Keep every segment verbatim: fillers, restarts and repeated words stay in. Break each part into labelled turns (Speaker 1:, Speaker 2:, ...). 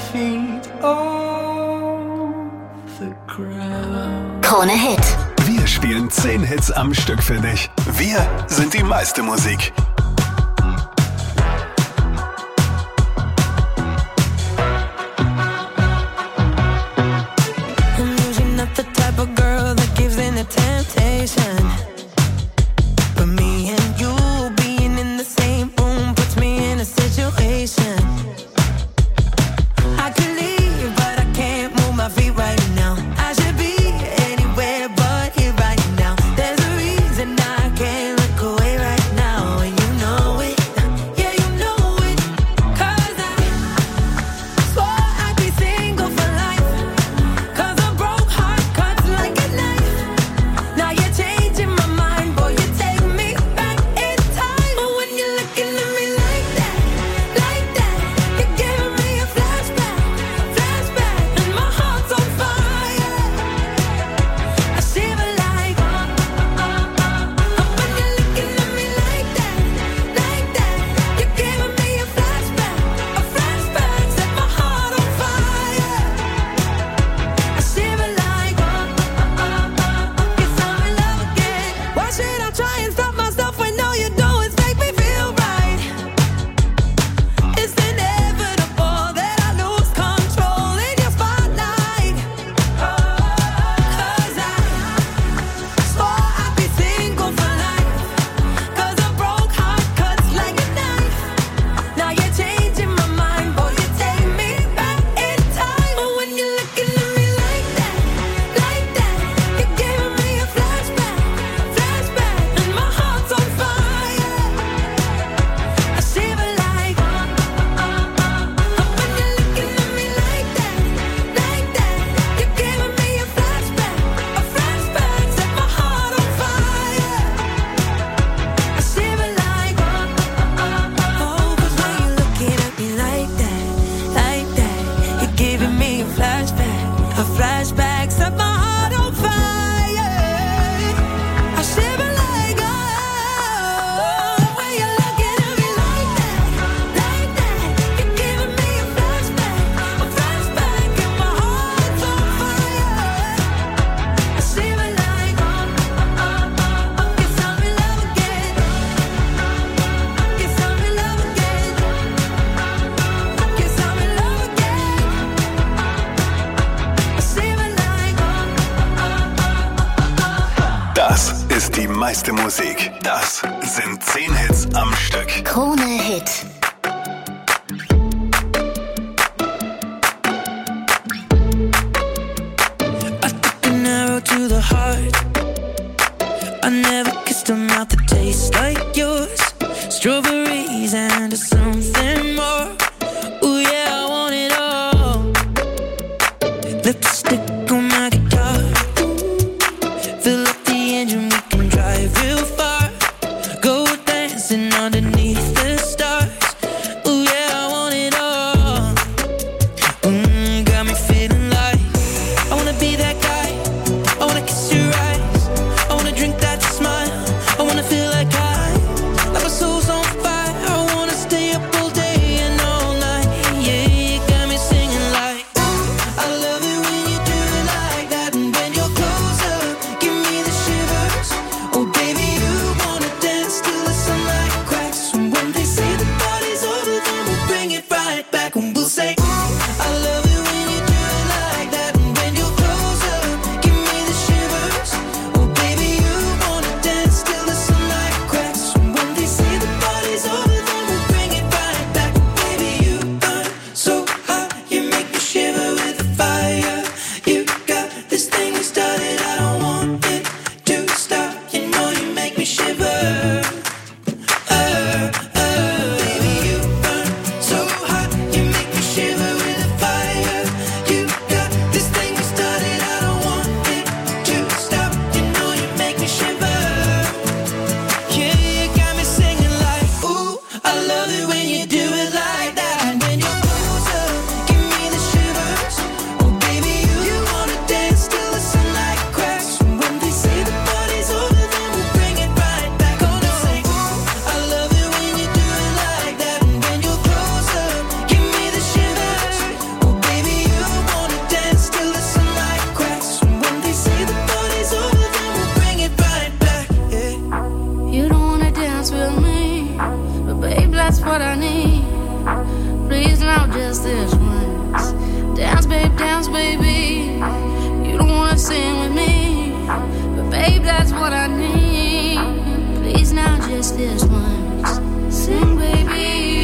Speaker 1: feet off the ground.
Speaker 2: Krone Hit.
Speaker 3: Wir spielen zehn Hits am Stück für dich. Wir sind die meiste Musik. Die meiste Musik. Das sind zehn Hits am Stück.
Speaker 2: Krone Hit.
Speaker 4: I took an arrow to the heart. I never kissed a mouth that tastes like yours. Strawberries and something more. Ooh yeah, I want it all. Lipstick on my guitar. Fill up the engine, we can drive real far. Go dancing underneath the stars. Ooh yeah, I want it all. Mm, got me feeling like I wanna be that guy. I wanna kiss your eyes. I wanna drink that smile. I wanna feel like I, like my soul's on fire. I wanna stay up all day and all night. Yeah, you got me singing like, ooh, I love it when you do
Speaker 2: this once. Sing, baby.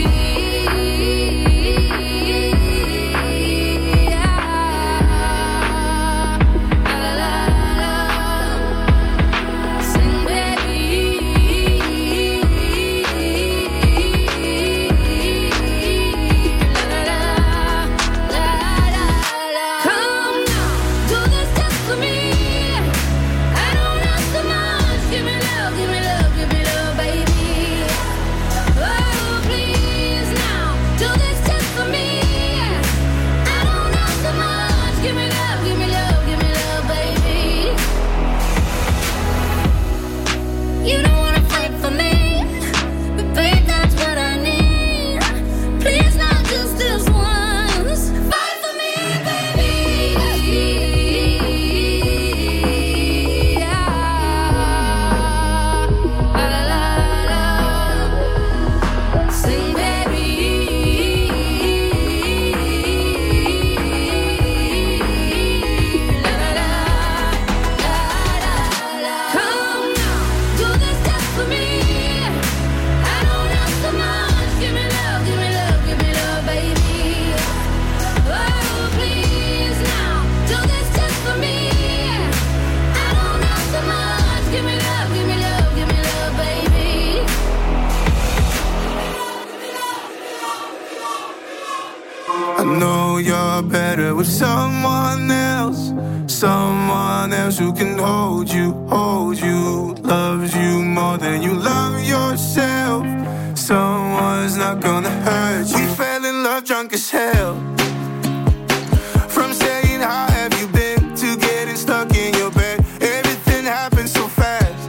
Speaker 1: With someone else, someone else who can hold you, hold you, loves you more than you love yourself. Someone's not gonna hurt you. We fell in love drunk as hell. From saying how have you been to getting stuck in your bed, everything happened so fast.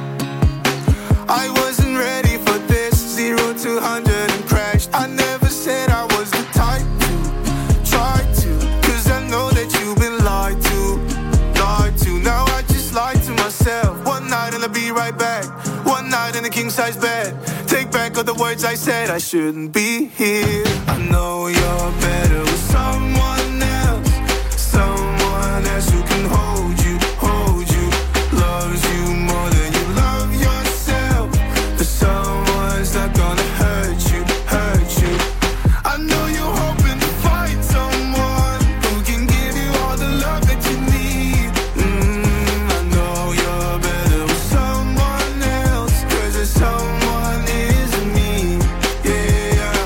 Speaker 1: I wasn't ready for this, zero to hundred and crashed. I never said I was the type to try to, cause I know that you've been lied to, lied to. Now I just lied to myself. One night and I'll be right back. One night in a king-size bed. Take back all the words I said, I shouldn't be here. I know you're better with someone else, someone else who can hold you, hold you, loves you more than you love yourself. But someone's not gonna hurt you, hurt you. I know you're hoping to find someone who can give you all the love that you need. mm, I know you're better with someone else, cause there's someone isn't me. Yeah,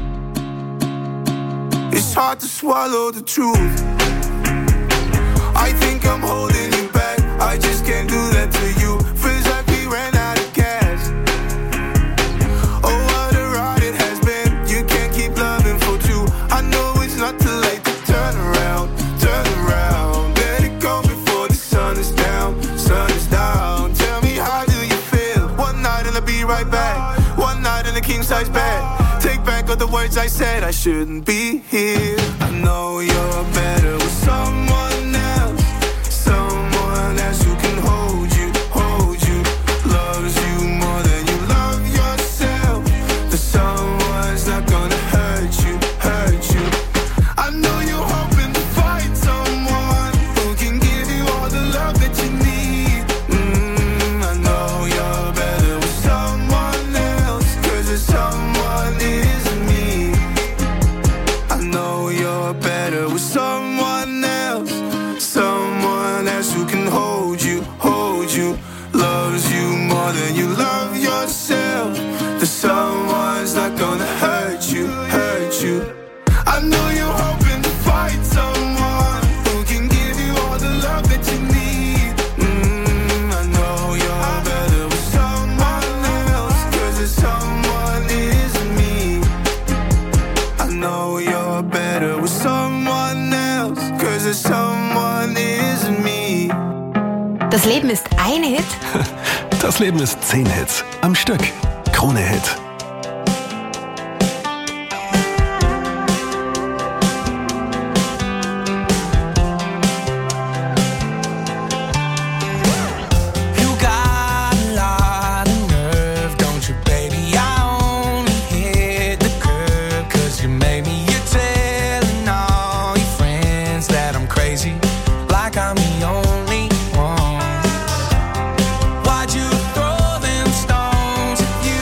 Speaker 1: it's hard to swallow the truth. I think I'm holding you back, I just can't do that to you. Feels like we ran out of gas. Oh, what a ride it has been. You can't keep loving for two. I know it's not too late to turn around, turn around. Let it go before the sun is down, sun is down. Tell me, how do you feel? One night and I'll be right back. One night in a king-size bed. Take back all the words I said, I shouldn't be here. I know you're better with someone else, someone else who can hold you, hold you, loves you more than you love yourself. But someone's not gonna hurt you, hurt you. I know you're hoping to find someone who can give you all the love that you need. mm, I know you're better with someone else, cause there's someone isn't me. I know you're better with someone else, someone else who can hold you, hold you, loves you more than you love yourself. The someone's not gonna hurt you, hurt you. I know you're hoping to find someone who can give you all the love that you need. mm, I know you're better with someone else, cause there's someone isn't me. I know you're better with someone else, cause there's someone isn't me.
Speaker 5: Das Leben ist ein Hit.
Speaker 3: Das Leben ist zehn Hits am Stück. Krone Hit.
Speaker 6: You got a lot of nerve, don't you, baby? I only hit the curb 'cause you made me. You're telling all your friends that I'm crazy, like I'm the only one. Why'd you throw them stones if you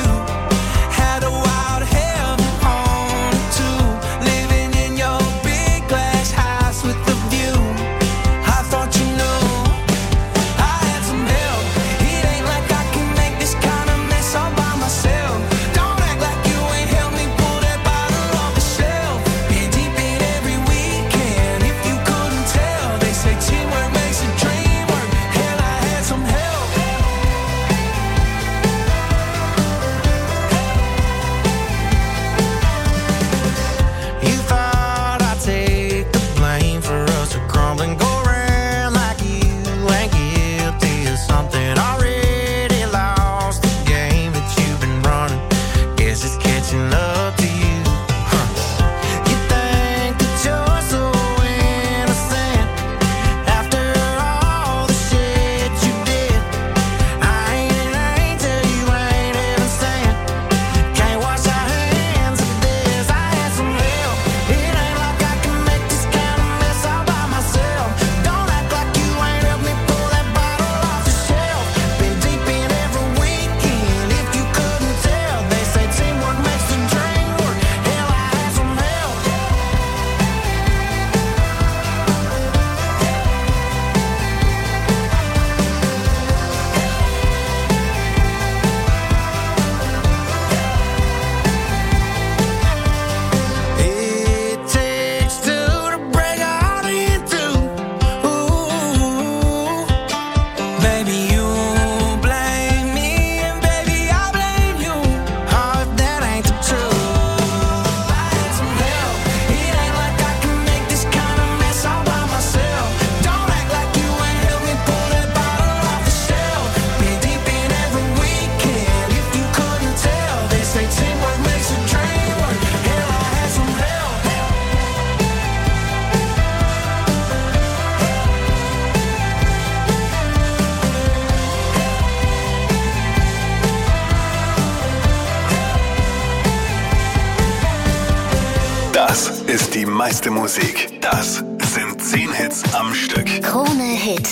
Speaker 3: meiste Musik. Das sind zehn Hits am Stück.
Speaker 5: Krone Hit.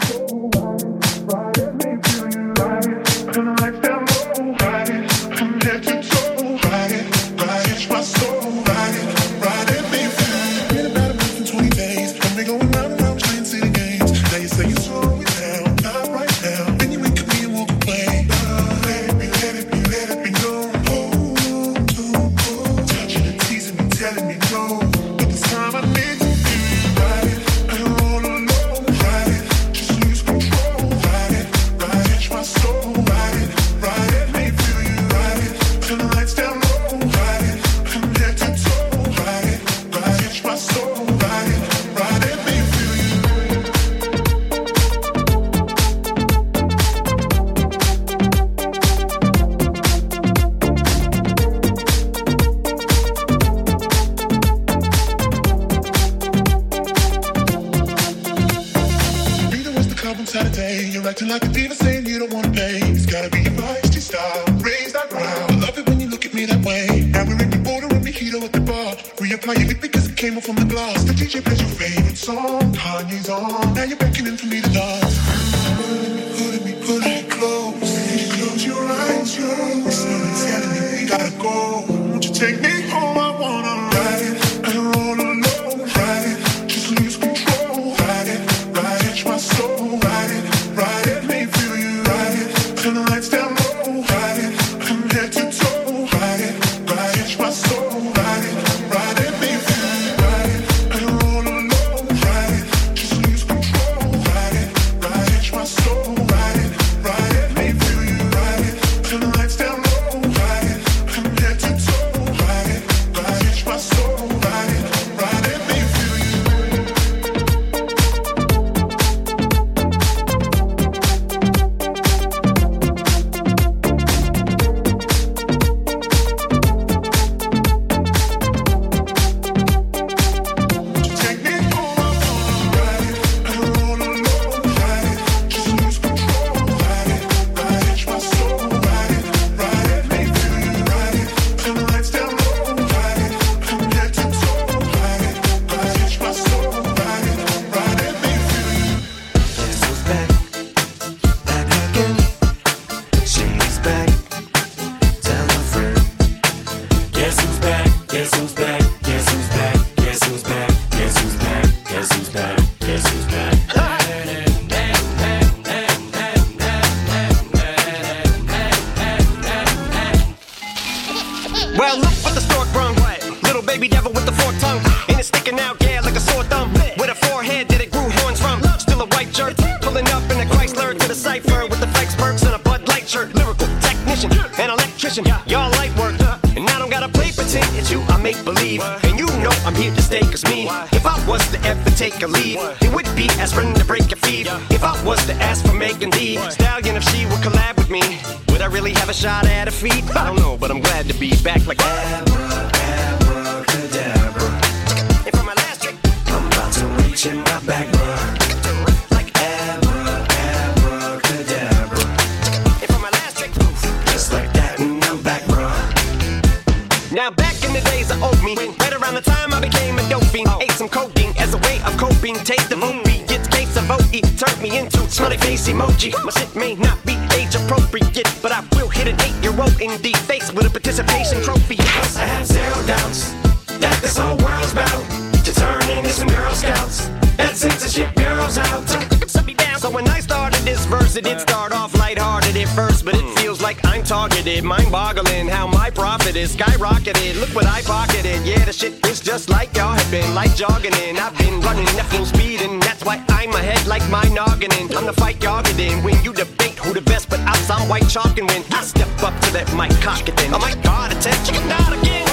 Speaker 7: Mind-boggling how my profit is skyrocketed. Look what I pocketed. Yeah, the shit is just like y'all have been, like jogging in. I've been running at full speed, and that's why I'm ahead like my noggin in. I'm the fight y'all get in. When you debate who the best, but I'm some white chalk, and when I step up to that mic, cock it then. Oh my God, attention, not again.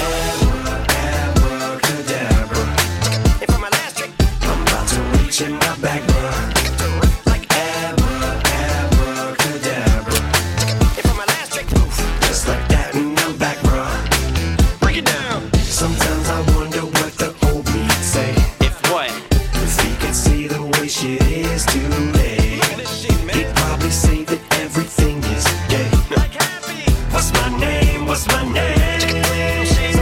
Speaker 7: Abracadabra. And for my last trick, I'm about to reach in my back, bruh. What's my name? What's my name?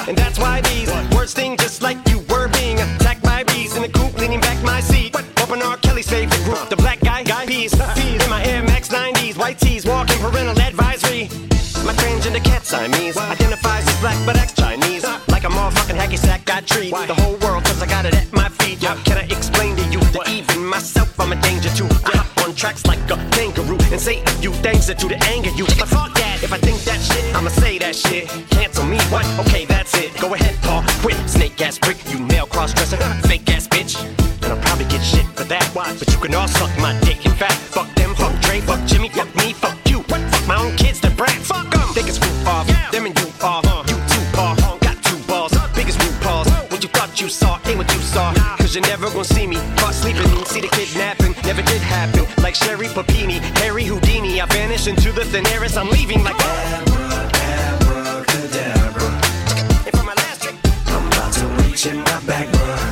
Speaker 7: And that's why these words sting just like you were being attacked by bees in the coop, leaning back my seat. Open R. Kelly's favorite group, the black guy, guy peas. Peas in my Air Max nineties, white tees, walking parental advisory. My transgender cat Siamese identifies as black but acts Chinese. Like a motherfucking hacky sack, I treat the whole world cause I got it at my feet. How can I explain to you that even myself I'm a danger to? I hop on tracks like a kangaroo and say a few things that do to anger you. But fuck that, if I think that shit, I'ma say that shit. Cancel me, what? Okay, that's it. Go ahead, Paul, quit. Snake ass prick, you male cross-dresser, fake ass bitch. And I'll probably get shit for that. But you can all suck my dick. In fact, fuck them, fuck Dre, fuck Jimmy, fuck me, fuck you. Fuck my own kids, the brats. Fuck them. Think it's roof off, them and you off. You two paw, got two balls, biggest root paws. What you thought you saw ain't what you saw. Cause you're never gonna see me caught sleeping. See the kidnapping, never did happen. Like Sherry Papini, Harry Houdini. I vanish into the thin air as I'm leaving like Abra, abracadabra. And for my last trick, I'm about to reach in my back, bruh.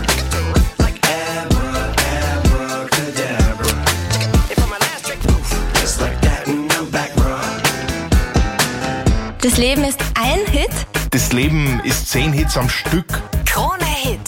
Speaker 5: Das Leben ist ein Hit?
Speaker 8: Das Leben ist zehn Hits am Stück.
Speaker 5: Krone Hit.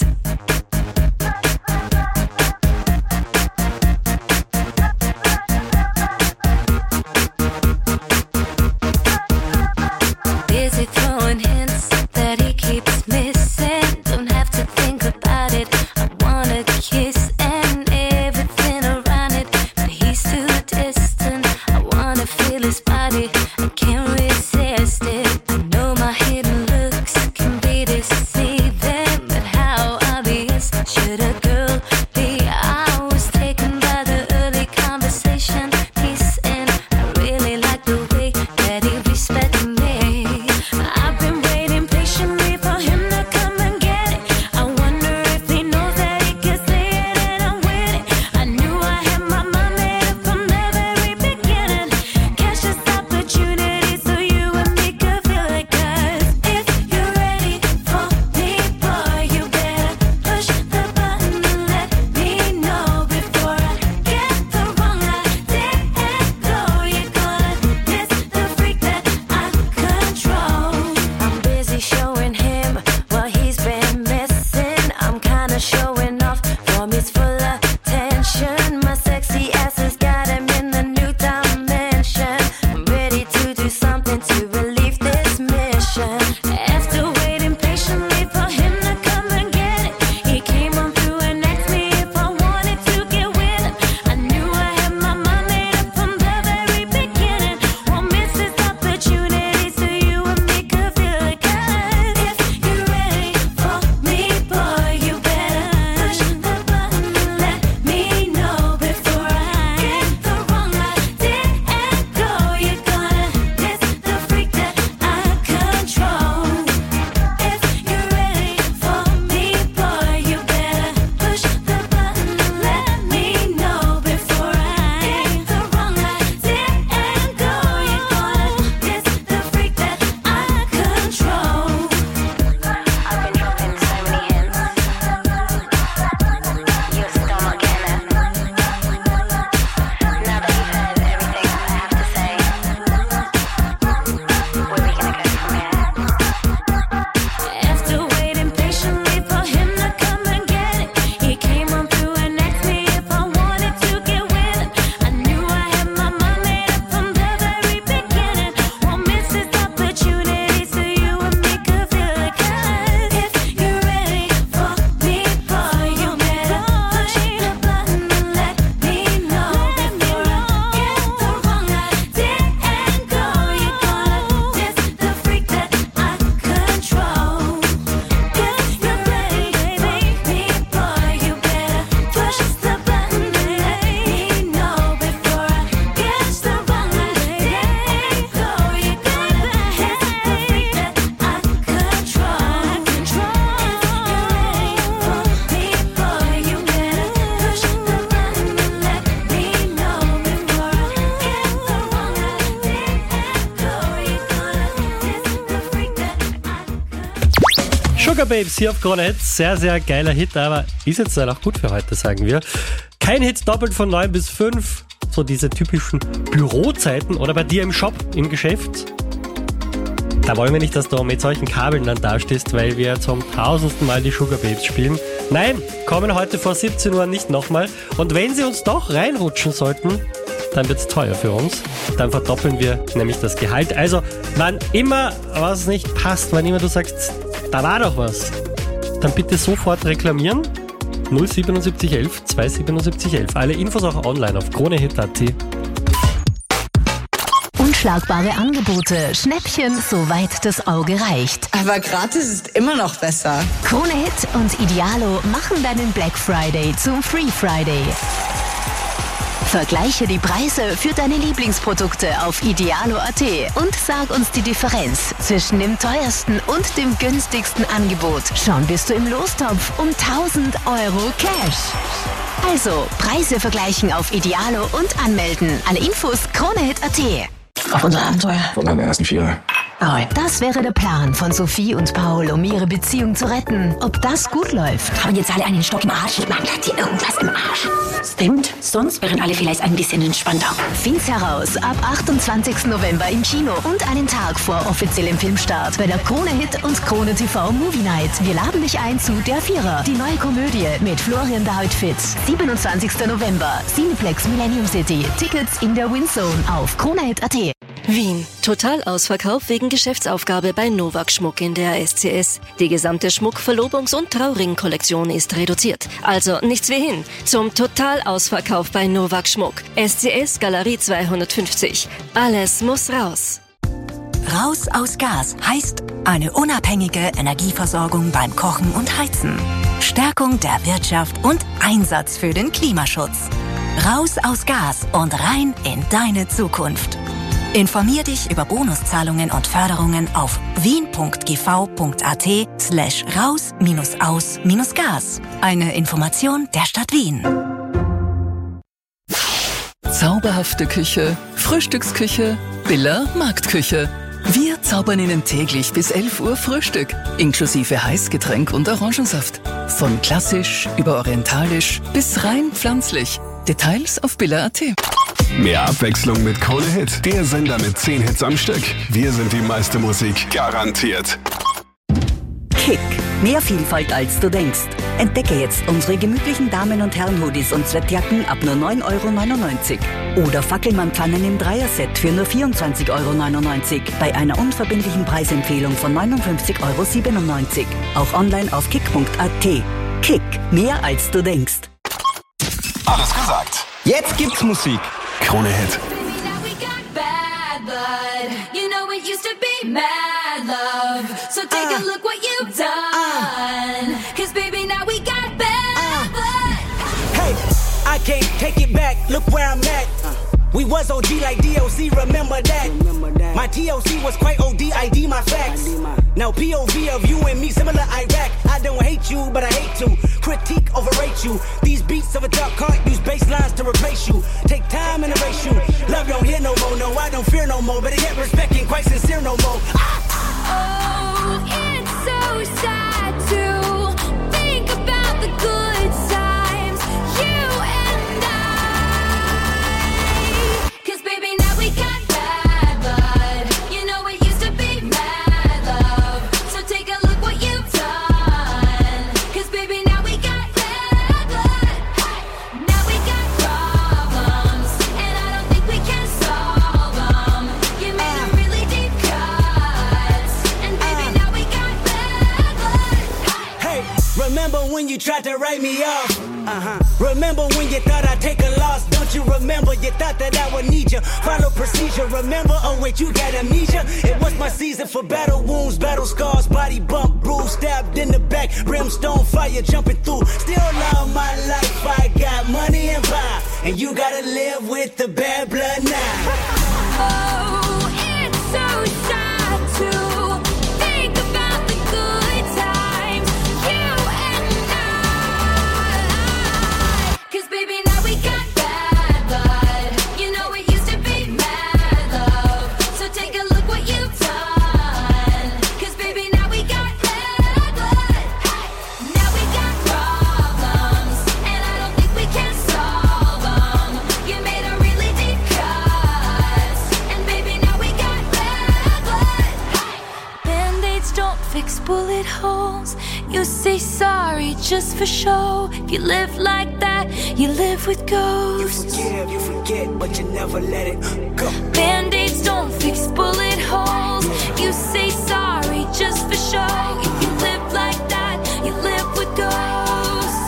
Speaker 2: Busy throwing hints that he keeps missing. Don't have to think about it. I wanna kiss and everything around it, but he's too distant. I wanna feel his body. I can't resist it. I know my hidden looks can be deceiving, but how obvious should a girl be? I was taken by the early conversation piece, and I really like the way that he respected me. I've been waiting patiently for him to come and get it. I wonder if he knows that he can say it and I'm with it. I knew I had my mind made up from the very beginning. Catch this opportunity so you and me could feel it. Cause if you're ready for me, boy, you better push the button and let me know before I get the wrong idea and go. You're gonna miss the freak that I control. I'm busy showing him what he's been missing. I'm kinda showing off from his full attention. My sexy ass has got him in the new dimension. I'm ready to do something to relieve this mission. After waiting patiently for him to come and get it, he came on through and asked me if I wanted to get with him. I knew I had my mind made up from the very beginning. Won't miss this opportunity so you and me could feel it. Cause if you're ready for me, boy, you better push the button and let me know before I get the wrong idea and go. You're gonna miss the freak that I control. If you're ready for me, boy, you better push the button and let me know before I get the wrong idea and go. You're gonna miss the freak that I control. I've been dropping so many hints. You're still not getting it. Now that you've heard everything I have to say, where are we gonna go from here? After waiting patiently for him to come and get it, he came on through and asked me if I wanted to get with him. I knew I had my mind made up from the very beginning. Won't miss this opportunity so you and me could feel it. Cause if you're ready for me, boy, you better push the button and let me know before I get the wrong idea and go. You're gonna miss the freak that I control. If you're ready for me, boy, you better push the button and let me know before I get the wrong idea and go. You're gonna miss the freak that I control. If you're ready for me, boy, you better push the button and let me know before I get the wrong idea and go. You're gonna miss the freak that I
Speaker 9: Sugar Babes hier auf Krone Hit. Sehr, sehr geiler Hit, aber ist jetzt dann auch gut für heute, sagen wir. Kein Hit doppelt von neun bis fünf. So diese typischen Bürozeiten oder bei dir im Shop, im Geschäft. Da wollen wir nicht, dass du mit solchen Kabeln dann dastehst, weil wir zum tausendsten Mal die Sugar Babes spielen. Nein, kommen heute vor siebzehn Uhr nicht nochmal. Und wenn sie uns doch reinrutschen sollten, dann wird's teuer für uns. Dann verdoppeln wir nämlich das Gehalt. Also, wann immer was nicht passt, wann immer du sagst, da war doch was, dann bitte sofort reklamieren. null siebenundsiebzig elf zweihundertsiebenundsiebzig elf. Alle Infos auch online auf kronehit punkt at.
Speaker 10: Unschlagbare Angebote, Schnäppchen, soweit das Auge reicht.
Speaker 11: Aber gratis ist immer noch besser.
Speaker 10: Krone Hit und Idealo machen deinen Black Friday zum Free Friday. Vergleiche die Preise für deine Lieblingsprodukte auf idealo punkt at und sag uns die Differenz zwischen dem teuersten und dem günstigsten Angebot. Schon bist du im Lostopf um tausend Euro Cash. Also, Preise vergleichen auf Idealo und anmelden. Alle Infos kronehit punkt at.
Speaker 11: Auf unser Abenteuer.
Speaker 12: Von meiner ersten Vierer.
Speaker 10: Das wäre der Plan von Sophie und Paul, um ihre Beziehung zu retten. Ob das gut läuft?
Speaker 13: Haben jetzt alle einen Stock im Arsch? Man hat hier irgendwas im Arsch. Stimmt, sonst wären alle vielleicht ein bisschen entspannter.
Speaker 10: Find's heraus ab achtundzwanzigsten November im Kino und einen Tag vor offiziellem Filmstart bei der Krone Hit und Krone T V Movie Night. Wir laden dich ein zu Der Vierer, die neue Komödie mit Florian David-Fitz. siebenundzwanzigsten November, Cineplex Millennium City. Tickets in der Windzone auf kronehit punkt at.
Speaker 14: Wien. Totalausverkauf wegen Geschäftsaufgabe bei Novak Schmuck in der S C S. Die gesamte Schmuck-, Verlobungs- und Trauring-Kollektion ist reduziert. Also nichts wie hin zum Totalausverkauf bei Novak Schmuck. S C S Galerie zweihundertfünfzig. Alles muss raus.
Speaker 15: Raus aus Gas heißt eine unabhängige Energieversorgung beim Kochen und Heizen. Stärkung der Wirtschaft und Einsatz für den Klimaschutz. Raus aus Gas und rein in deine Zukunft. Informier dich über Bonuszahlungen und Förderungen auf wien.gv.at slash raus minus aus minus Gas. Eine Information der Stadt Wien.
Speaker 16: Zauberhafte Küche, Frühstücksküche, Billa Marktküche. Wir zaubern Ihnen täglich bis elf Uhr Frühstück, inklusive Heißgetränk und Orangensaft. Von klassisch über orientalisch bis rein pflanzlich. Details auf billa punkt at.
Speaker 3: Mehr Abwechslung mit Krone Hit, der Sender mit zehn Hits am Stück. Wir sind die meiste Musik, garantiert.
Speaker 17: Kick. Mehr Vielfalt als du denkst. Entdecke jetzt unsere gemütlichen Damen- und Herren-Hoodies und Sweatjacken ab nur neun Euro neunundneunzig. Oder Fackelmann-Pfannen im Dreierset für nur vierundzwanzig Euro neunundneunzig. Bei einer unverbindlichen Preisempfehlung von neunundfünfzig Euro siebenundneunzig. Auch online auf kick punkt at. Kick. Mehr als du denkst.
Speaker 3: Alles gesagt.
Speaker 18: Jetzt gibt's Musik.
Speaker 3: Krone Hit.
Speaker 2: Bad blood, you know it used to be mad love. So take uh, a look what you've done. Uh, Cause baby now we got bad uh, blood.
Speaker 18: Hey, I can't take it back, look where I'm at. Uh, we was O G like D O C, remember that. remember that. My T O C was quite O D, I D my facts. I D my... Now P O V of you and me, similar Iraq. I don't hate you, but I hate to critique, overrate you. These beats of a dark can't use bass lines to replace you. Take time and erase you. Love don't hear no more, no, I don't fear no more. Better yet, respect ain't quite sincere no more.
Speaker 2: Oh, it's so sad to think about the good times, you and I. Cause baby, now we got bad blood. You know it used to be mad love. So take a look what you've done. Cause baby, now we got bad blood. Now we got problems, and I don't think we can solve them. You made a really deep cut, and baby, now we got bad blood.
Speaker 18: Hey, remember when you tried to write me off? Uh-huh. Remember when you thought I'd take a loss? Don't you remember? You thought that I would need you. Follow procedure. Remember? Oh wait, you got amnesia. It was my season for battle wounds, battle scars, body bump, bruise, stabbed in the back, brimstone fire jumping through. Still love my life. I got money and power, and you gotta live with the bad blood now.
Speaker 2: Oh, it's so sad to think about the good times, you and I. Cause baby, now we got bad blood. You know it used to be mad love. So take a look what you've done. Cause baby, now we got bad blood. Now we got problems, and I don't think we can solve them. You made a really bullet holes. You say sorry just for show. If you live like that, you live with ghosts.
Speaker 18: You forgive, you forget, but you never let it go.
Speaker 2: Band-aids don't fix bullet holes. You say sorry just for show. If you live like that, you live with ghosts.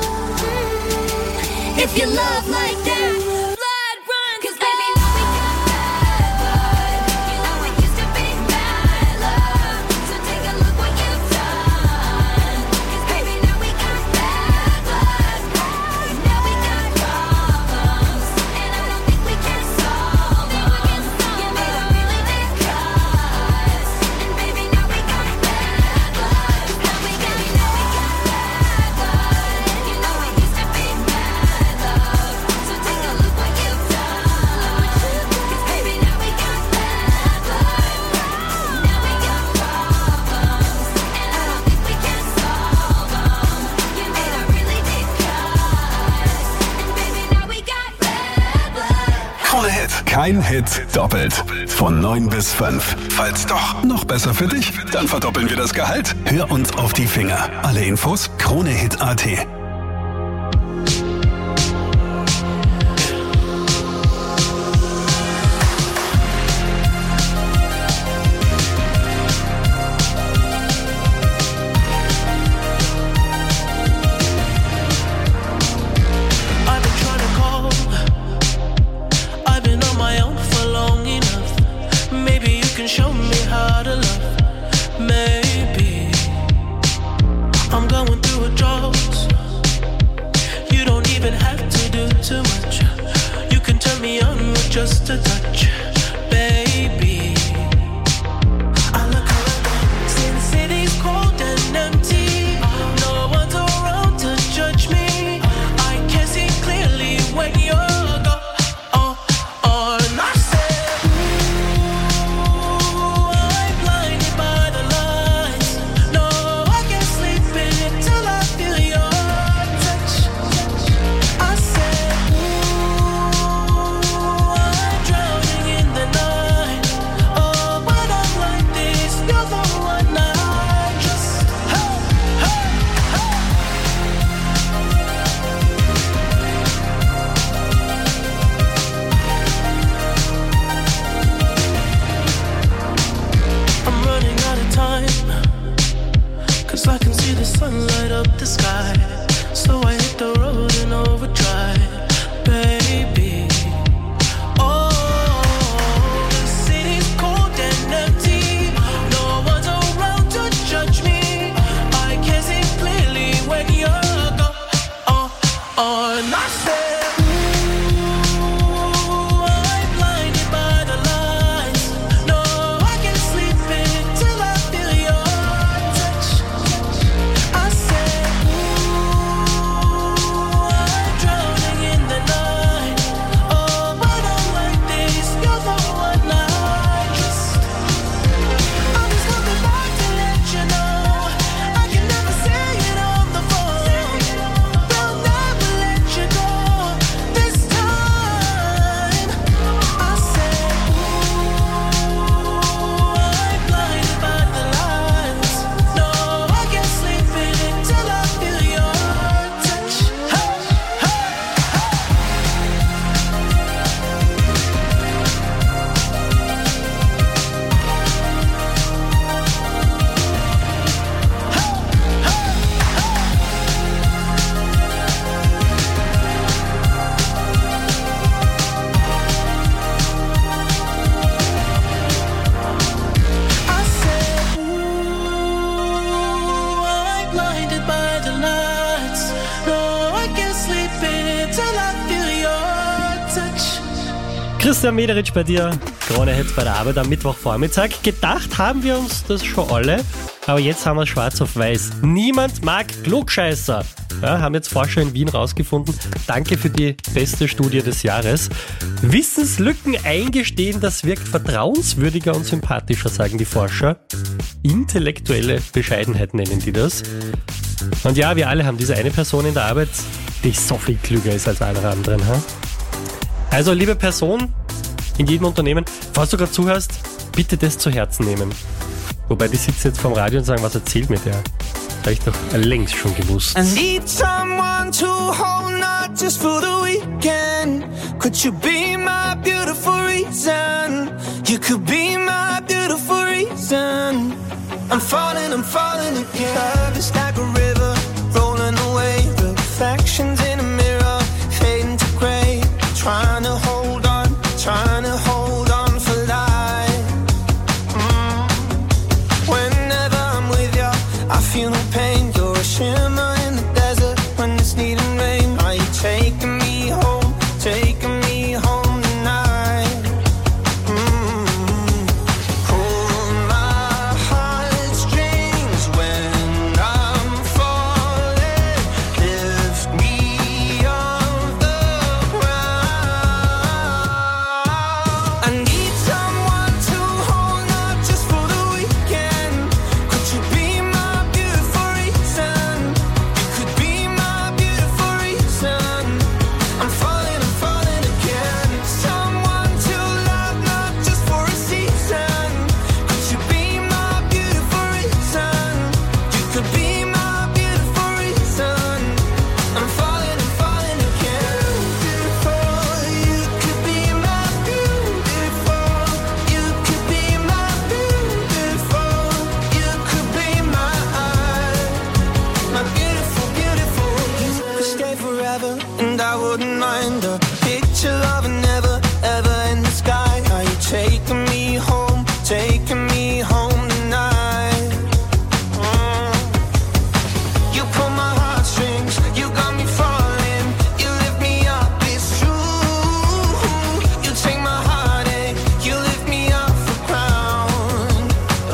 Speaker 2: Mm. If you love like that, blood run, 'cause baby, now we got bad blood. You know it used to be bad love. So take a look what you've done. 'Cause baby, now we got bad blood. Now we got problems, and I don't think we can solve them. You made a really big cut, and baby, now we got bad blood. Now we got, now we got bad blood. You know it used to be bad love. So take a look what you've done. 'Cause baby, now we got bad blood. Now we got problems, and I don't think we can solve them. You made a really big cut, and baby, now we got bad blood.
Speaker 3: Krone Hit. Kein Hit doppelt. Von neun bis fünf. Falls doch, noch besser für dich? Dann verdoppeln wir das Gehalt. Hör uns auf die Finger. Alle Infos kronehit punkt at.
Speaker 4: I've been trying to call. I've been on my own for long enough. Maybe you can show me how to love. Maybe I'm going through a drought. You don't even have to do too much. You can turn me on with just a touch, baby. I look around, see the city's cold and empty. No one's around to judge me. I can see clearly when you're gone. Oh, oh, and I said, ooh, I'm blinded by the lights. No, I can't sleep until I feel your touch. I said, ooh, I'm drowning in the night. Oh, when I'm like this, you're the one I just, hey, hey, hey. I'm running out of time, 'cause I can see the sun light up the sky. So I hit the road in overdrive, baby. Oh, the city's cold and empty. No one's around to judge me. I can see clearly when you're gone. Oh, oh, and I said, ooh, I'm blinded by the lights. No, I can't sleep until I feel your touch. I said, ooh, I'm drowning in the night. Oh, when I'm like this, you're the one I just. I was coming back to let you know I can never say it on the phone. They'll never let you go this time. I said, ooh, I'm blinded by the lights. No, I can't sleep until I feel your touch. Hey, hey, I said, ooh, I'm blinded by the lights. No, I can't sleep until I feel your touch.
Speaker 9: Christian Mederitsch bei dir, Krone Hit bei der Arbeit am Mittwochvormittag. Gedacht haben wir uns das schon alle, aber jetzt haben wir es schwarz auf weiß. Niemand mag Klugscheißer. Ja, haben jetzt Forscher in Wien rausgefunden. Danke für die beste Studie des Jahres. Wissenslücken eingestehen, das wirkt vertrauenswürdiger und sympathischer, sagen die Forscher. Intellektuelle Bescheidenheit nennen die das. Und ja, wir alle haben diese eine Person in der Arbeit, die so viel klüger ist als alle anderen. Ha? Also, liebe Person in jedem Unternehmen, falls du gerade zuhörst, bitte das zu Herzen nehmen. Wobei die sitzen jetzt vorm Radio und sagen, was erzählt mir der? Habe ich doch längst schon gewusst.
Speaker 6: I need someone to hold, not just for the weekend. Could you be my beautiful reason? You could be my beautiful reason. I'm falling, I'm falling again. Love is like a river, rolling away. Reflections in a mirror, fading to grey. Trying to hold on, trying to hold on for life. Mm. Whenever I'm with you, I feel no pain. You're a shimmer in the desert when it's needing rain. Are you taking me home, taking me home tonight? Mm. Pull my heartstrings when I'm falling. Lift me off the ground. I need someone to hold, not just for the weekend. Could you be my beautiful reason? You could be my beautiful reason. I'm falling, I'm falling again. Someone to love, not just for a season. Could you be my beautiful reason? You could be my beautiful reason. I'm falling, I'm falling again. Beautiful, you could be my beautiful. You could be my beautiful. You could be my my beautiful, beautiful. You could stay forever, and I wouldn't mind a picture of a never, ever in the sky. Are you taking me home, taking me home tonight? Mm. You pull my heartstrings, you got me falling. You lift me up, it's true. You take my heartache, you lift me off the ground.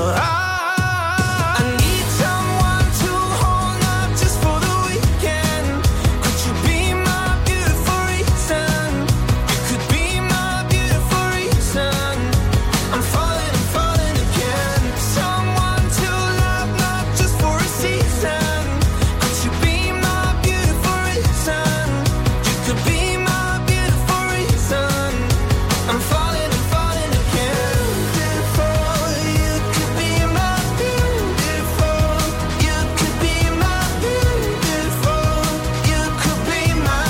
Speaker 6: I, I need someone to hold, not just for the weekend. Could you be my beautiful reason? You could be my beautiful reason. I'm falling, I'm falling again. Someone to love, not just for a season. Could you be my beautiful reason? You could be my beautiful reason. I'm falling, I'm falling again. Beautiful, you could be my beautiful. You could be my beautiful. You could be my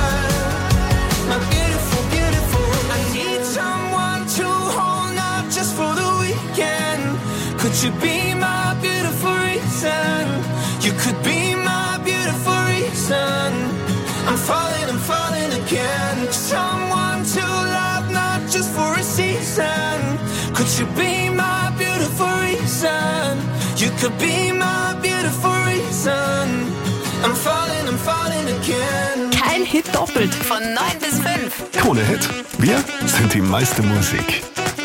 Speaker 6: my beautiful, beautiful. I need someone to hold, not just for the weekend. Could you be my beautiful reason? You could be my beautiful reason. I'm falling, I'm falling again. Someone to love, not just for a season. Could you be my beautiful reason? You could be my beautiful reason. I'm falling, I'm falling again.
Speaker 10: Kein Hit doppelt von neun bis fünf.
Speaker 3: Krone Hit. Wir sind die meiste Musik.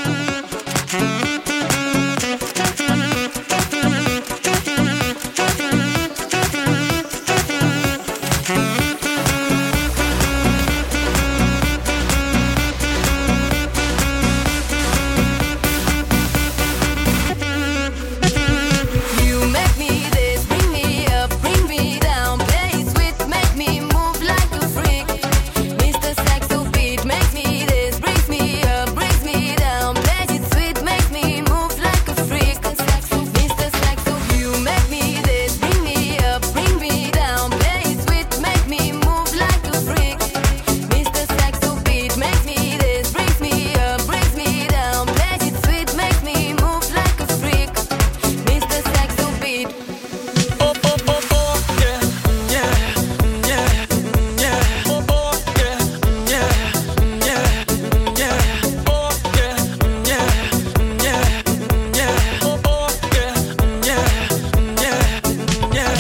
Speaker 2: You make me this, bring me up, bring me down, play it sweet, make me move like a freak. Mister Saxo beat makes me this, brings me up, brings me down, play it sweet, makes me move like a freak. Mister Saxo, you make me this, bring me up, bring me down, play it sweet, make me move like a freak. Mister Saxo beat makes me this, brings me up, brings me down, play it sweet, makes me move like a freak. Mister Saxo beat.
Speaker 6: Oh, oh, oh, oh, yeah, yeah, yeah, yeah. Oh, oh, yeah, yeah, yeah, yeah. Oh, yeah, yeah, yeah, yeah. Oh, oh, yeah, yeah, yeah, yeah.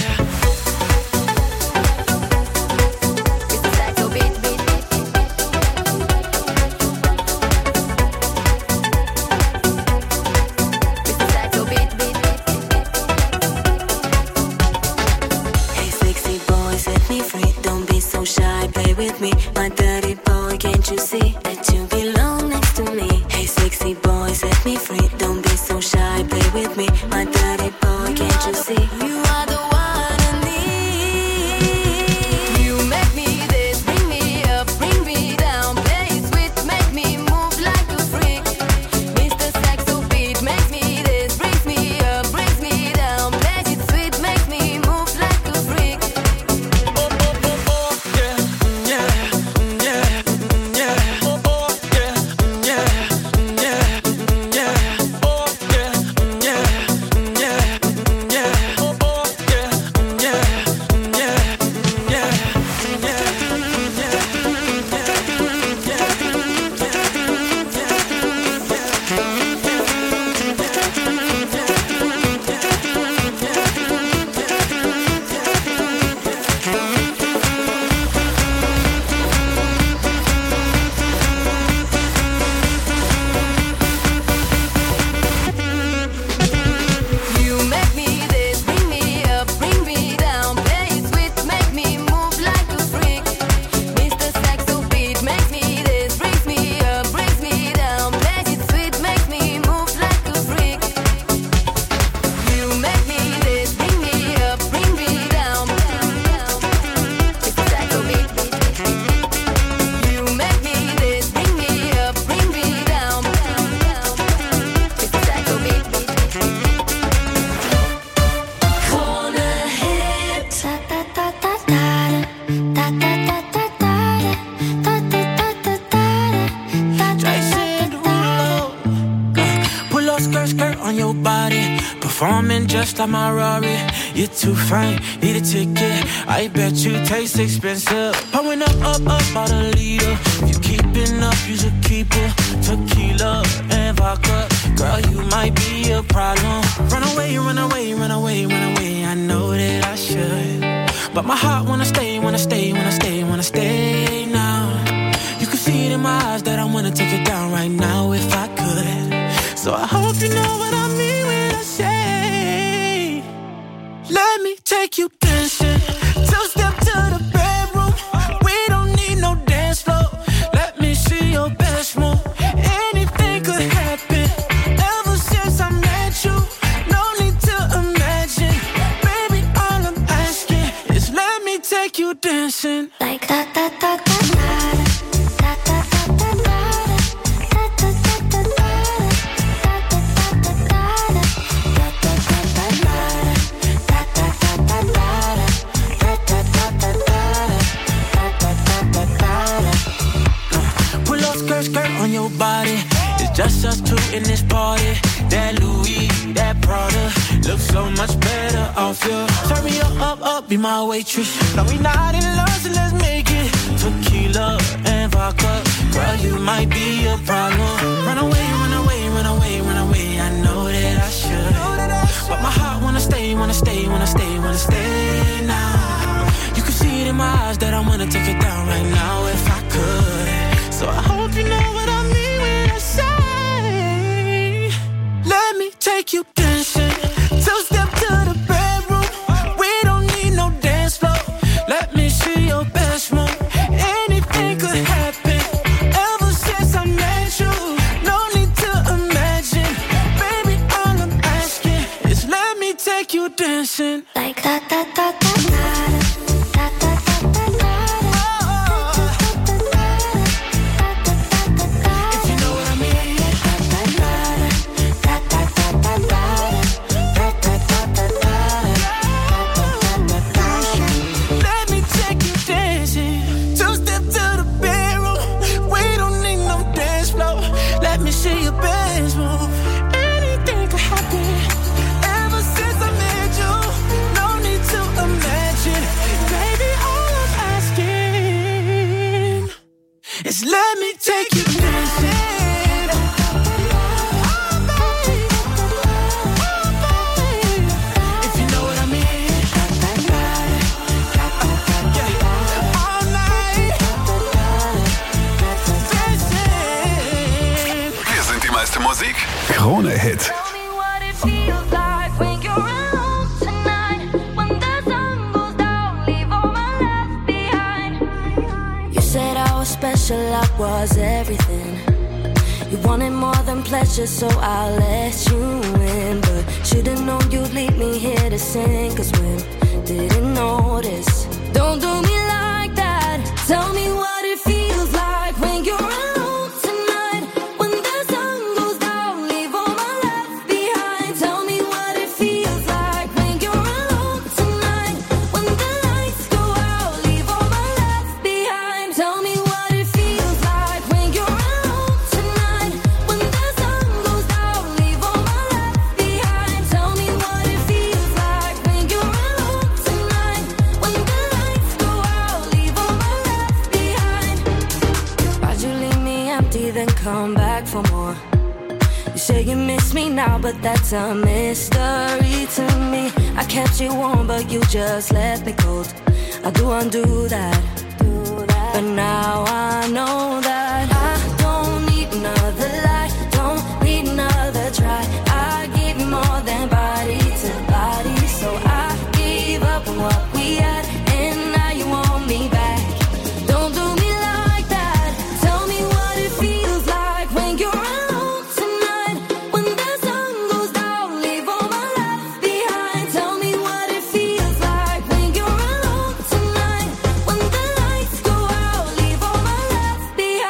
Speaker 2: Mister Saxo beat, beat, Mister Saxo beat, beat,
Speaker 12: Hey sexy boy, set me free. Don't be so shy, play with me. My dirty boy, can't you see that you belong next to me? Hey sexy boy, set me free. Don't be so shy, play with me. My dirty boy, can't you see?
Speaker 2: You are the one I need. You make me this, bring me up, bring me down, play it sweet, make me move like a freak. Mister Saxo beat makes me this, brings me up.
Speaker 6: just like my Rari. You're too fine, need a ticket. I bet you taste expensive. Pouring up, up, up, out a liter. If you keeping up, you should keep it. Tequila and vodka. Girl, you might be a problem. Run away, run away, run away, run away. I know that I should, but my heart wanna stay, wanna stay, wanna stay, wanna stay now. You can see it in my eyes that I wanna take it down right now if I could. So I hope you know what I mean when I say, let me take you dancing. Two step to the bedroom. We don't need no dance floor. Let me see your best move. Anything could happen. Ever since I met you, no need to imagine. Baby, all I'm asking is let me take you dancing.
Speaker 2: Like da da da da da.
Speaker 6: Skirt on your body, it's just us two in this party. That Louis, that Prada, looks so much better off you. Turn me up, up, up, be my waitress. No, we not in love, so let's make it. Tequila and vodka, girl, you might be a problem. Run away, run away, run away, run away. I know that I should, but my heart wanna stay, wanna stay, wanna stay, wanna stay now. You can see it in my eyes that I wanna take it down right now if I could. So I hope you know what I mean when I say, let me take you dancing. Two step to the bedroom. We don't need no dance floor. Let me see your best move. Anything could happen. Ever since I met you, no need to imagine. Baby, all I'm asking is let me take you dancing.
Speaker 2: Like da da da da da.
Speaker 6: Let me take you dancing. Oh, baby. Oh, baby. If you know what I mean. Yeah. All night. Dancing.
Speaker 3: Wir sind die meiste Musik. Krone Hit.
Speaker 2: Special, I was everything. You wanted more than pleasure, so I let you in. But should've known you'd leave me here to sing. Cause when didn't notice. Don't do me like that. Tell me what it feels like when you're alone tonight. When the sun goes down, leave all my left behind. Tell me what it feels like when you're alone tonight. When the lights go out, leave all my left behind. Tell me what come back for more. You say you miss me now, but that's a mystery to me. I kept you warm, but you just left me cold. I do undo that, do that. But now I know that I don't need another lie, don't need another try. I give you more than body to body, so I gave up on what we had, and now you want me back. Don't do me like that. Tell me what it feels like when you're alone tonight. When the sun goes down, leave all my left behind. Tell me what it feels like when you're alone tonight. When the lights go out, leave all my left behind.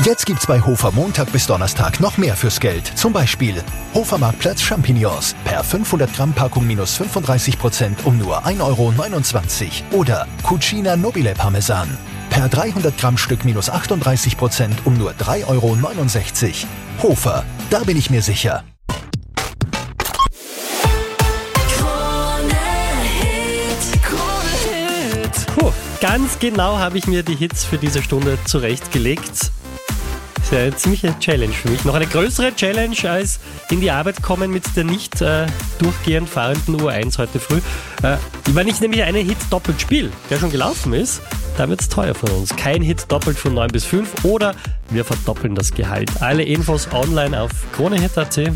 Speaker 19: Jetzt gibt's bei Hofer Montag bis Donnerstag noch mehr fürs Geld. Zum Beispiel Hofer Marktplatz Champignons per fünfhundert Gramm Packung minus fünfunddreißig Prozent um nur ein Euro neunundzwanzig. Oder Cucina Nobile Parmesan per dreihundert Gramm Stück minus achtunddreißig Prozent um nur drei Euro neunundsechzig. Hofer, da bin ich mir sicher.
Speaker 9: Puh, ganz genau habe ich mir die Hits für diese Stunde zurechtgelegt. Das ist ja eine ziemliche Challenge für mich. Noch eine größere Challenge als in die Arbeit kommen mit der nicht äh, durchgehend fahrenden U eins heute früh. Äh, wenn ich nämlich einen Hit doppelt spiele, der schon gelaufen ist, dann wird es teuer von uns. Kein Hit doppelt von neun bis fünf oder wir verdoppeln das Gehalt. Alle Infos online auf kronehit punkt at.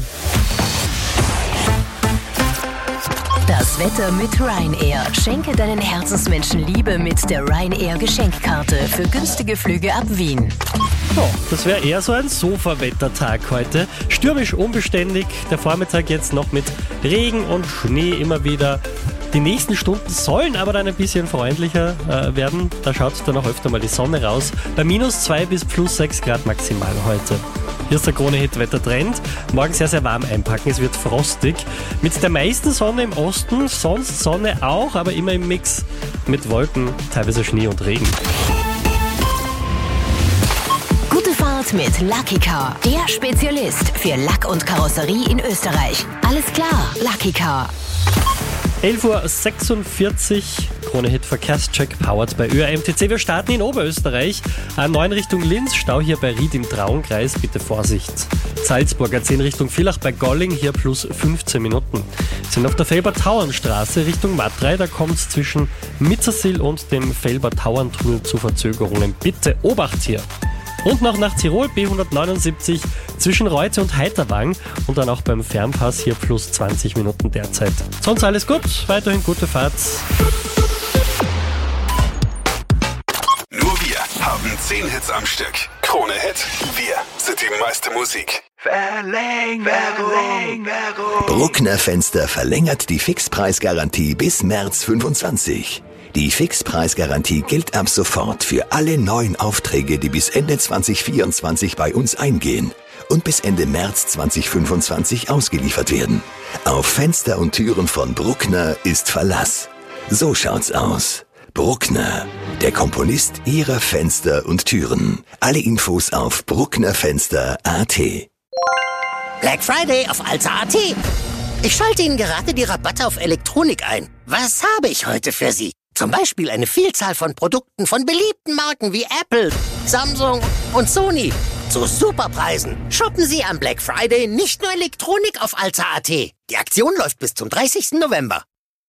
Speaker 10: Das Wetter mit Ryanair. Schenke deinen Herzensmenschen Liebe mit der Ryanair Geschenkkarte für günstige Flüge ab Wien.
Speaker 9: Oh, das wäre eher so ein Sofa-Wettertag heute. Stürmisch unbeständig, der Vormittag jetzt noch mit Regen und Schnee immer wieder. Die nächsten Stunden sollen aber dann ein bisschen freundlicher äh, werden. Da schaut dann auch öfter mal die Sonne raus. Bei minus zwei bis plus sechs Grad maximal heute. Hier ist der Krone-Hit-Wettertrend. Morgen sehr, sehr warm einpacken, es wird frostig. Mit der meisten Sonne im Osten, sonst Sonne auch, aber immer im Mix mit Wolken, teilweise Schnee und Regen.
Speaker 10: Gute Fahrt mit Lucky Car, der Spezialist für Lack und Karosserie in Österreich. Alles klar, Lucky Car.
Speaker 9: elf Uhr sechsundvierzig, Krone-Hit Verkehrscheck powered bei Ö A M T C. Wir starten in Oberösterreich. A neun Richtung Linz, Stau hier bei Ried im Traunkreis, bitte Vorsicht. Salzburg A zehn Richtung Villach bei Golling, hier plus fünfzehn Minuten. Wir sind auf der Felber-Tauern-Straße Richtung Matrei, da kommt es zwischen Mittersill und dem Felber-Tauern-Tunnel zu Verzögerungen. Bitte Obacht hier. Und noch nach Tirol B hundertneunundsiebzig zwischen Reute und Heiterwang und dann auch beim Fernpass hier plus zwanzig Minuten derzeit. Sonst alles gut, weiterhin gute Fahrt.
Speaker 3: Nur wir haben zehn Hits am Stück. Krone Hit, wir sind die meiste Musik.
Speaker 20: Verlängerung. Bruckner Fenster verlängert die Fixpreisgarantie bis März fünfundzwanzig. Die Fixpreisgarantie gilt ab sofort für alle neuen Aufträge, die bis Ende zwanzig vierundzwanzig bei uns eingehen und bis Ende März zwanzig fünfundzwanzig ausgeliefert werden. Auf Fenster und Türen von Bruckner ist Verlass. So schaut's aus. Bruckner, der Komponist Ihrer Fenster und Türen. Alle Infos auf brucknerfenster punkt at.
Speaker 21: Black Friday auf Alza punkt at. Ich schalte Ihnen gerade die Rabatte auf Elektronik ein. Was habe ich heute für Sie? Zum Beispiel eine Vielzahl von Produkten von beliebten Marken wie Apple, Samsung und Sony. Zu Superpreisen. Shoppen Sie am Black Friday nicht nur Elektronik auf Alza punkt at. Die Aktion läuft bis zum dreißigsten November.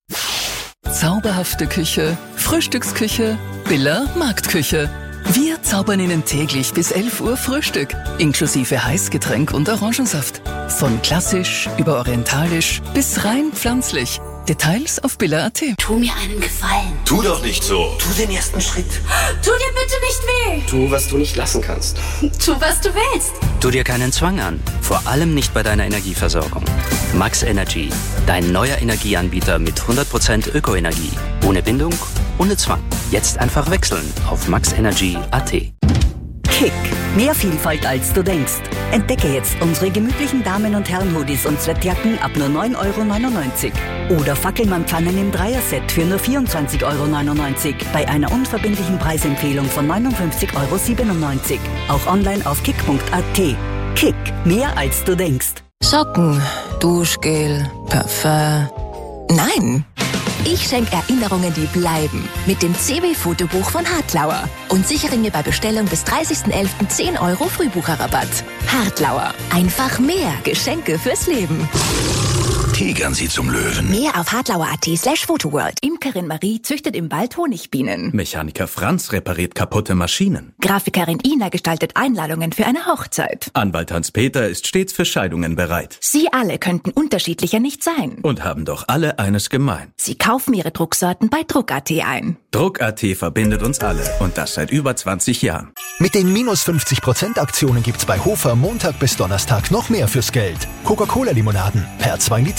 Speaker 16: Zauberhafte Küche, Frühstücksküche, Billa Marktküche. Wir zaubern Ihnen täglich bis elf Uhr Frühstück, inklusive Heißgetränk und Orangensaft. Von klassisch über orientalisch bis rein pflanzlich. Details auf billa punkt at.
Speaker 13: Tu mir einen Gefallen.
Speaker 22: Tu doch nicht so.
Speaker 13: Tu den ersten Schritt. Tu dir bitte nicht weh.
Speaker 22: Tu, was du nicht lassen kannst.
Speaker 13: Tu, was du willst.
Speaker 23: Tu dir keinen Zwang an. Vor allem nicht bei deiner Energieversorgung. Max Energy. Dein neuer Energieanbieter mit hundert Prozent Ökoenergie. Ohne Bindung, ohne Zwang. Jetzt einfach wechseln auf max energy punkt at.
Speaker 17: Kick. Mehr Vielfalt als du denkst. Entdecke jetzt unsere gemütlichen Damen- und Herren-Hoodies und Sweatjacken ab nur neun Euro neunundneunzig. Oder Fackelmann-Pfannen im Dreier-Set für nur vierundzwanzig Euro neunundneunzig bei einer unverbindlichen Preisempfehlung von neunundfünfzig Euro siebenundneunzig. Auch online auf kick punkt at. Kick. Mehr als du denkst.
Speaker 24: Socken, Duschgel, Parfum. Nein! Ich schenke Erinnerungen, die bleiben. Mit dem C W-Fotobuch von Hartlauer. Und sichere mir bei Bestellung bis dreißigsten elften zehn Euro Frühbucherrabatt. Hartlauer. Einfach mehr Geschenke fürs Leben.
Speaker 20: Tigern Sie zum Löwen.
Speaker 24: Mehr auf hartlauer punkt at slash photoworld.
Speaker 25: Imkerin Marie züchtet im Wald Honigbienen.
Speaker 26: Mechaniker Franz repariert kaputte Maschinen.
Speaker 25: Grafikerin Ina gestaltet Einladungen für eine Hochzeit.
Speaker 26: Anwalt Hans-Peter ist stets für Scheidungen bereit.
Speaker 25: Sie alle könnten unterschiedlicher nicht sein.
Speaker 26: Und haben doch alle eines gemein.
Speaker 25: Sie kaufen ihre Drucksorten bei Druck punkt at ein.
Speaker 26: Druck punkt at verbindet uns alle. Und das seit über zwanzig Jahren.
Speaker 19: Mit den minus fünfzig Prozent Aktionen gibt's bei Hofer Montag bis Donnerstag noch mehr fürs Geld. Coca-Cola-Limonaden per zwei Liter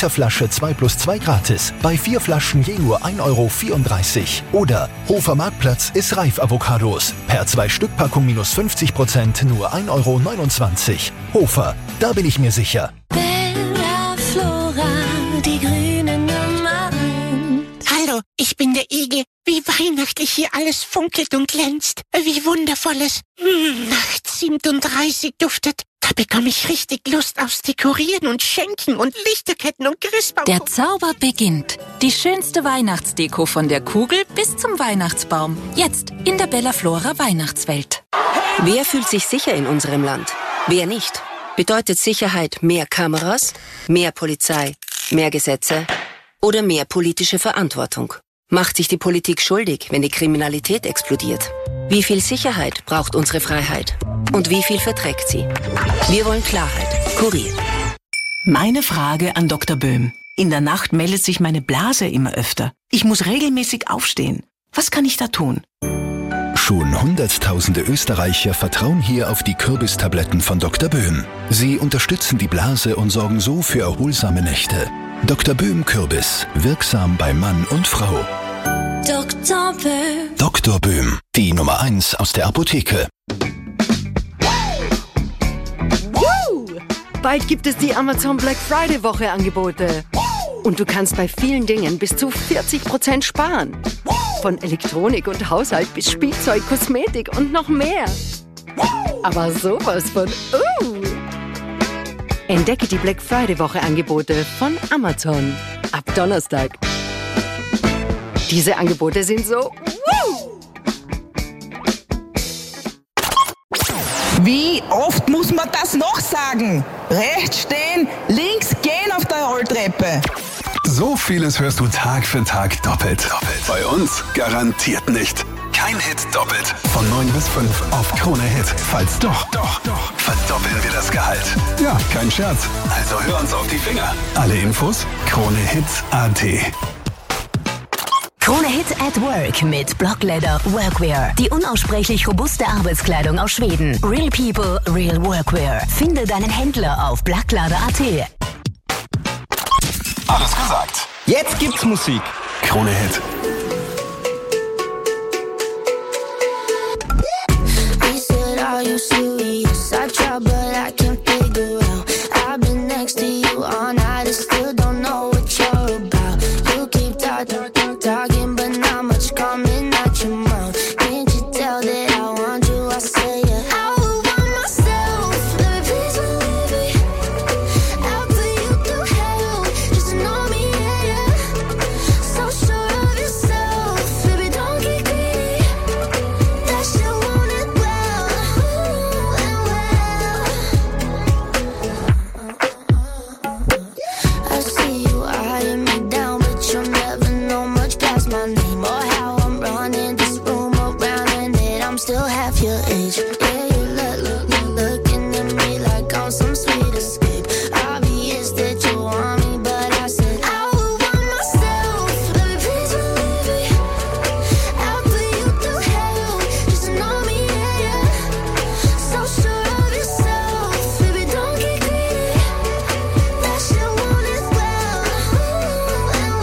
Speaker 19: Literflasche zwei plus zwei gratis. Bei vier Flaschen je nur ein Euro vierunddreißig. Oder Hofer Marktplatz ist Reif Avocados. Per zwei Stück Packung minus fünfzig Prozent nur ein Euro neunundzwanzig. Hofer, da bin ich mir sicher.
Speaker 2: Bella Flora, die grüne Nummer eins.
Speaker 1: Hallo, ich bin der Igel. Wie weihnachtlich hier alles funkelt und glänzt. Wie wundervoll es hm, nach siebenunddreißig duftet. Da bekomme ich richtig Lust aufs Dekorieren und Schenken und Lichterketten und Christbaum.
Speaker 25: Der Zauber beginnt. Die schönste Weihnachtsdeko von der Kugel bis zum Weihnachtsbaum. Jetzt in der Bella Flora Weihnachtswelt.
Speaker 5: Wer fühlt sich sicher in unserem Land? Wer nicht? Bedeutet Sicherheit mehr Kameras, mehr Polizei, mehr Gesetze oder mehr politische Verantwortung? Macht sich die Politik schuldig, wenn die Kriminalität explodiert? Wie viel Sicherheit braucht unsere Freiheit? Und wie viel verträgt sie? Wir wollen Klarheit. Kurier.
Speaker 7: Meine Frage an Doktor Böhm. In der Nacht meldet sich meine Blase immer öfter. Ich muss regelmäßig aufstehen. Was kann ich da tun?
Speaker 19: Schon Hunderttausende Österreicher vertrauen hier auf die Kürbistabletten von Doktor Böhm. Sie unterstützen die Blase und sorgen so für erholsame Nächte. Doktor Böhm Kürbis. Wirksam bei Mann und Frau.
Speaker 2: Doktor Böhm.
Speaker 19: Doktor Böhm. Die Nummer eins aus der Apotheke.
Speaker 8: Bald gibt es die Amazon Black Friday Woche Angebote. Und du kannst bei vielen Dingen bis zu vierzig Prozent sparen. Von Elektronik und Haushalt bis Spielzeug, Kosmetik und noch mehr. Aber sowas von uh! Entdecke die Black Friday Woche Angebote von Amazon. Ab Donnerstag. Diese Angebote sind so uh!
Speaker 11: Wie oft muss man das noch sagen? Rechts stehen, links gehen auf der Rolltreppe.
Speaker 3: So vieles hörst du Tag für Tag doppelt. doppelt. Bei uns garantiert nicht. Kein Hit doppelt. Von neun bis fünf auf Krone Hit. Falls doch, doch, doch, verdoppeln wir das Gehalt. Ja, kein Scherz. Also hör uns auf die Finger. Alle Infos kronehit punkt at.
Speaker 10: Krone Hit at Work mit Blockleather Workwear. Die unaussprechlich robuste Arbeitskleidung aus Schweden. Real People, Real Workwear. Finde deinen Händler auf blockleather punkt at.
Speaker 3: Alles gesagt.
Speaker 14: Jetzt gibt's Musik.
Speaker 3: Krone Hit.
Speaker 2: He said, are you serious? I tried, but I can't figure out. I've been next to you all night and still don't know what you're about. You keep talking, talking, but not much coming out your mouth. Can't you tell that I want you? I say it. I would want myself. Baby, please believe me. I'll put you through hell just to know me, yeah, yeah. So sure of yourself. Baby, don't get greedy. That shit want it well, ooh, and well. I see you eyeing me down, but you'll never know much past my name or how I'm running this room around, and that I'm still half your age. Yeah, you look, look, look, looking at me like I'm some sweet escape. Obvious that you want me, but I said I would want myself. Baby, please believe me. I'll put you through hell just to know me, yeah, yeah. So sure of yourself, baby, don't get greedy. That shit want it well, ooh, and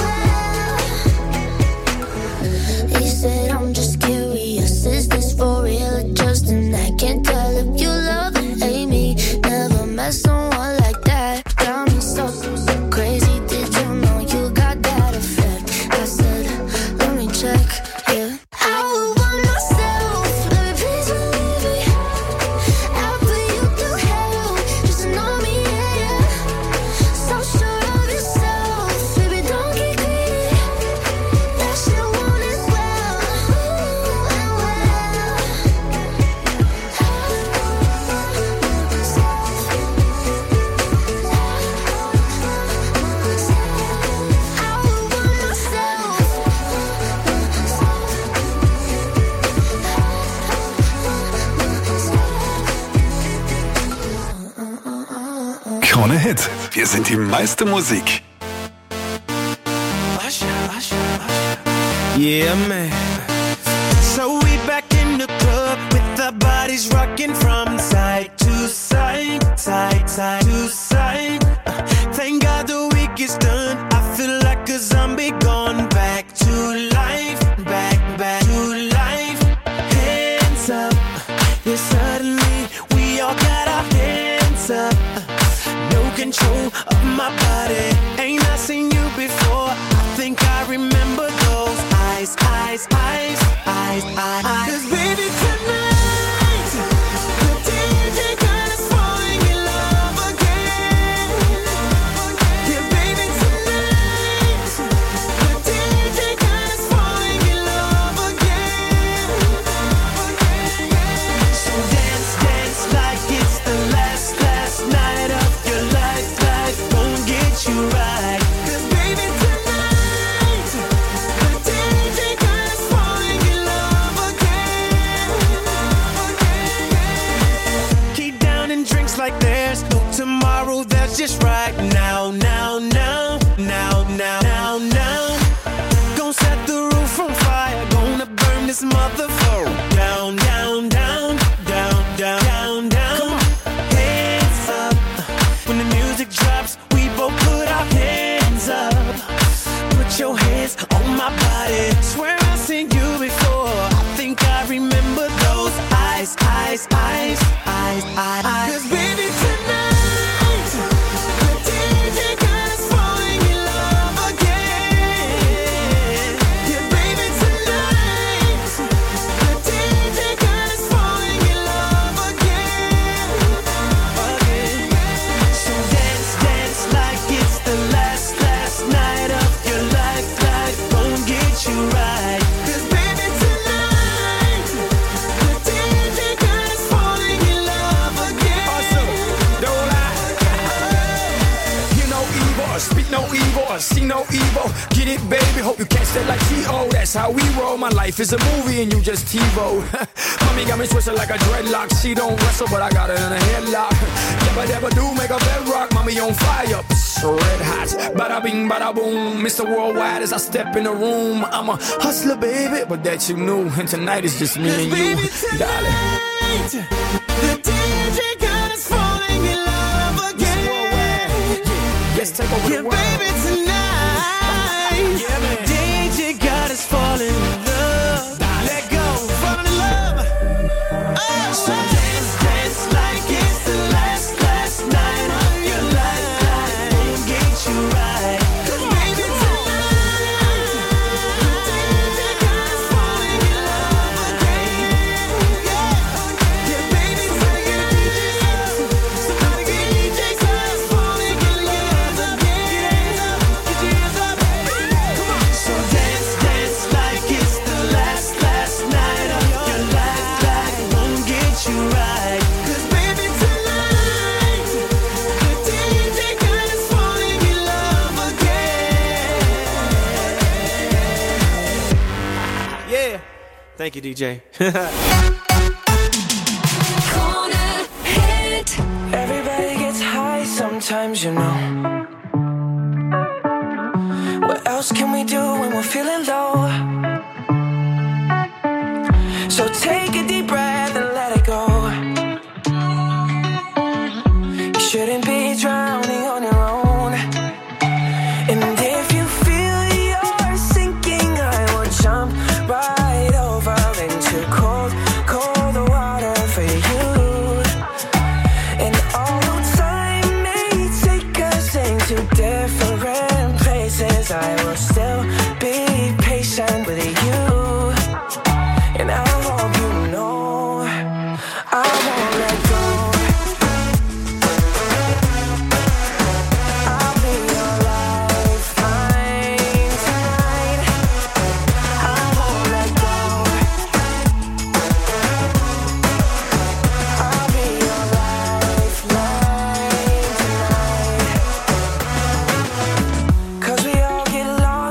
Speaker 2: well. He said, I'm just curious, is this for real or just an act? Can't tell if you love or hate me. Never met someone like that. Got me so, so, so crazy. Did you know you got that effect? I said, let me check, yeah. I would want myself, baby, please believe me. I'll put you through hell just to know me, yeah, yeah. So sure of yourself, baby, don't get greedy. That shit want it well, ooh, and well.
Speaker 3: Krone Hit. Wir sind die meiste Musik.
Speaker 11: Yeah, man. So we back in the club with our bodies rocking from side to side, side, side to side. Uh, thank God the week is done. Now, now, now, now, now, now, now. Gonna set the roof on fire, gonna burn this motherfucker down, down, down, down, down, down, down. Come on. Hands up. When the music drops, we both put our hands up. Put your hands on my body. Swear I've seen you before. I think I remember those eyes, eyes, eyes, eyes, eyes, eyes. 'Cause baby tonight, the D J got us falling in love again. Yeah, baby tonight, the D J got us falling in love again, again. So dance, dance like it's the last, last night of your life. Life won't get you right. 'Cause baby tonight, the D J got us falling in love again.
Speaker 4: Awesome, don't lie. You know evil, or speak no evil, or see no evil. Get it, baby, hope you catch that like T O. That's how we roll. My life is a movie and you just TiVo. Mommy got me twisted like a dreadlock. She don't wrestle, but I got her in a headlock. Never, never do make a bedrock. Mommy on fire, psst, red hot. Bada bing, bada boom. Mister Worldwide as I step in the room. I'm a hustler, baby, but that you knew. And tonight is just me and you, darling.
Speaker 11: The D J got us falling in love again.
Speaker 4: Let's take over
Speaker 11: Yeah,
Speaker 4: the world.
Speaker 11: baby tonight,
Speaker 4: Yeah, man.
Speaker 11: D J got us falling in love. Let go, falling in love. Oh, so dance, dance like it's the last, last night of your life. Life won't get you right. 'Cause baby tonight, the D J got us falling in love again. Yeah, yeah, baby tonight, the D J got us falling in love again. Get your hands up, get your hands up. Come on. So dance, dance like it's the last, last night of your life. Life won't get you right. 'Cause baby tonight, the D J got us falling in love again.
Speaker 4: Yeah, thank you, D J.
Speaker 6: Everybody gets high sometimes, you know. What else can we do when we're feeling low? So take a deep breath and let it go. You shouldn't be drowning on your own. And if you feel you're sinking, I will jump right over into cold, cold water for you. And although time may take us into different places, I will still be patient with you. And I hope you know I won't let go. I'll be your lifeline tonight. I won't let go. I'll be your lifeline tonight. 'Cause we all get lost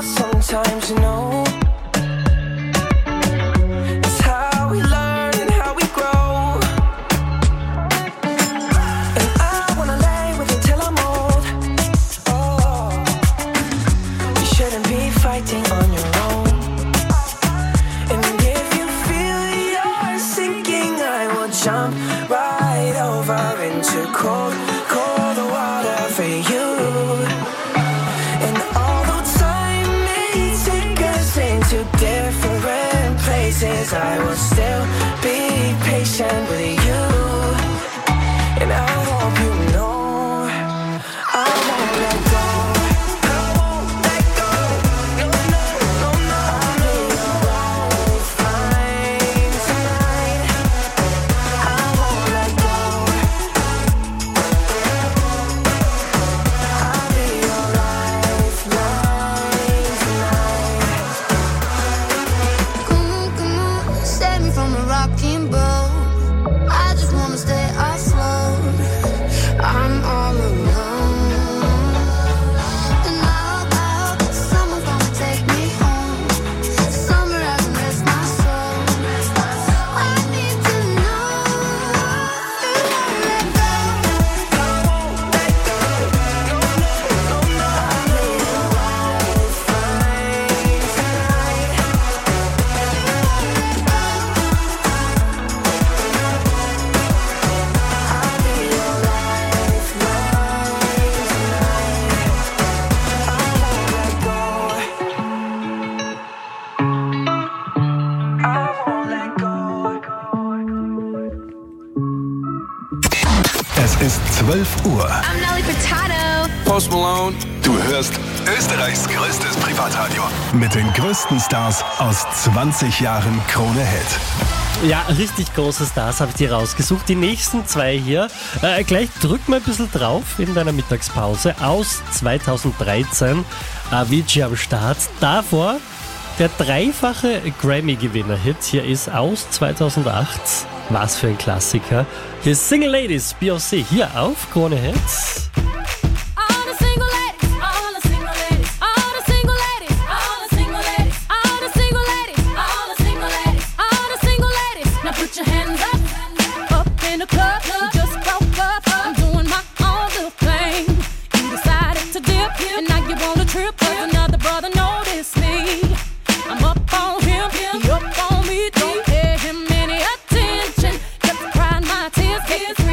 Speaker 3: zwölf Uhr.
Speaker 2: I'm Nelly Furtado.
Speaker 3: Post Malone. Du hörst Österreichs größtes Privatradio. Mit den größten Stars aus zwanzig Jahren Krone Hit.
Speaker 9: Ja, richtig große Stars habe ich dir rausgesucht. Die nächsten zwei hier. Äh, gleich drück mal ein bisschen drauf in deiner Mittagspause. Aus zweitausenddreizehn. Avicii am Start. Davor der dreifache Grammy-Gewinner-Hit. Hier ist aus zweitausendacht. Was für ein Klassiker. Hier ist Single Ladies, Beyoncé. Hier auf Krone Hits.
Speaker 2: Don't pay him any attention. Just crying my tears.